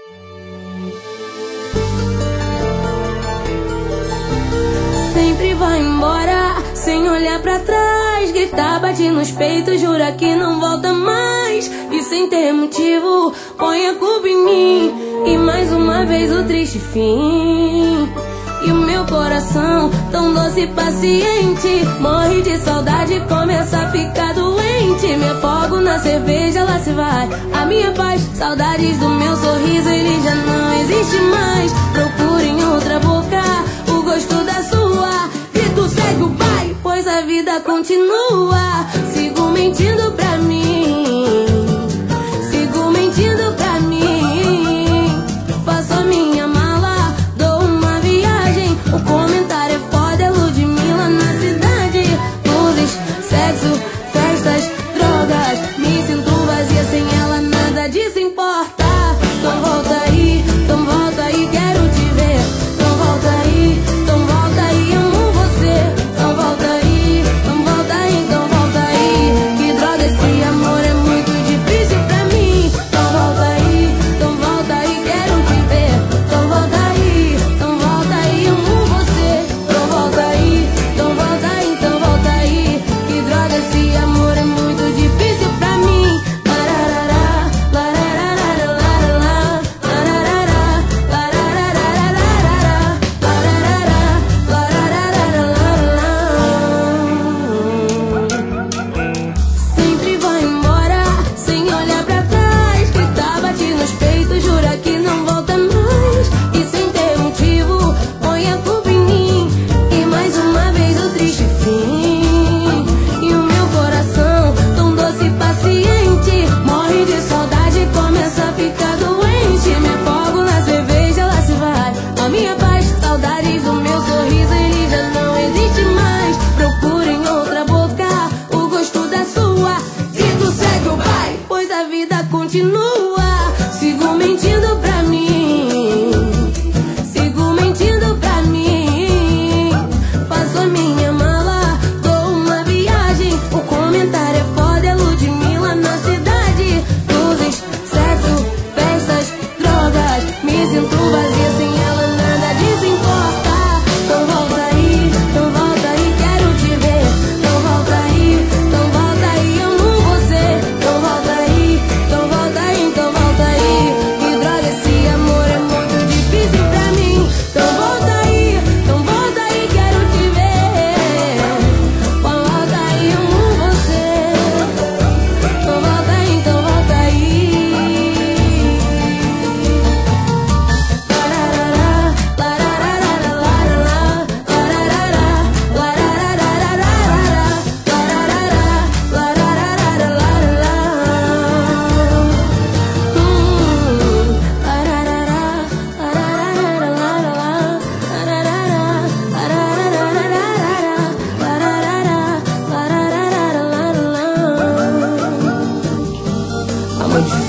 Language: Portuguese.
Sempre vai embora, sem olhar pra trás. Grita, bate nos peitos, jura que não volta mais. E sem ter motivo, põe a culpa em mim. E mais uma vez o triste fim. E o meu coração, tão doce e paciente, morre de saudade, começa a ficar doente. Me afogo na cerveja, lá se vai a minha paz. Saudades do meu sorriso, ele já não existe mais. Procuro em outra boca o gosto da sua. Grito, segue o pai, pois a vida continua. Sigo mentindo pra mim, sigo mentindo pra mim. Faço a minha mala, dou uma viagem. O comentário é foda, é Ludmilla na cidade. Luzes, sexo, festas, drogas. Me sinto vazia sem ela, nada disso importa. Então volta aí, quero te ver. Então volta aí, amo você. Então volta aí, que droga, esse amor é muito difícil pra mim. Então volta aí, quero te ver. Então volta aí, amo você. Então volta aí, que droga, esse amor é muito difícil pra mim. Lararara, lararara, lararara, lararara, lararara, sempre vai embora, sem olhar pra trás. Grita, bate nos peitos, jura que não volta mais. E sem ter motivo, põe a culpa em mim. E mais uma vez o triste fim. E o meu coração, tão doce e paciente, morre de saudade, começa a ficar doente. Me afogo na cerveja, lá se vai a minha paz. Saudades do meu sorriso, ele já não existe mais. Procuro em outra boca o gosto da sua. Grito, segue o pai, pois a vida continua. Sigo mentindo pra mim, sigo mentindo pra mim. Faço a minha mala, dou uma viagem. O comentário é foda, é Ludmilla na cidade. Luzes, sexo, festas, drogas. Me sinto vazia sem ela, nada disso importa. Então volta aí, quero te ver. Então volta aí, amo você. Então volta aí, que droga, esse amor é muito difícil pra mim. Então volta aí, quero te ver. Então volta aí, amo você. Então volta aí. Amor